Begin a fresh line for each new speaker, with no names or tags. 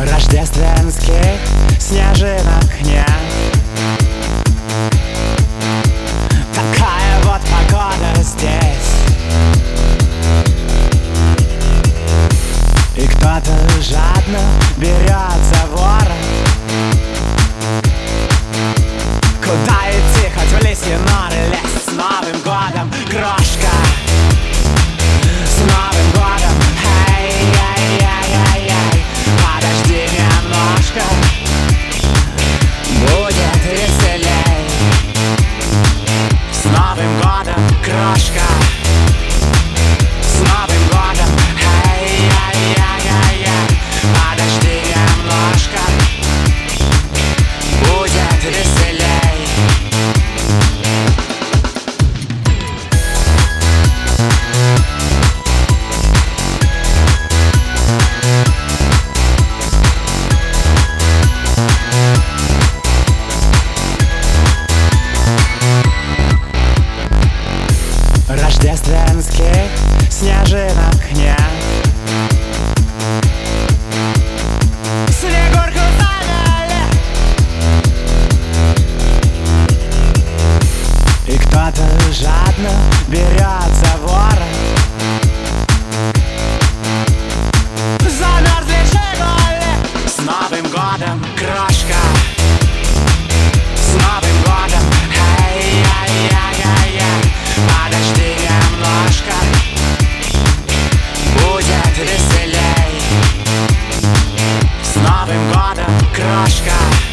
Рождественских снежинок нет. Такая вот погода здесь. И кто-то жадно берет за ворот. Куда идти, хоть в листья норы лезть. С Новым годом, крошка! С Новым годом! Эй-эй-эй-эй-эй! Подожди немножко, будет веселей. С Новым годом, крошка! С Новым годом! Эй-эй-эй-эй-эй! Подожди немножко, будет веселей. Рождественских снежинок нет. Снегурку завели. И кто-то жадно берет за ворот. Замерзли «Жигули». С Новым годом, крошка! С Новым годом! Эй-эй-эй-эй-эй! Подожди немножко, будет веселей. С Новым годом, крошка!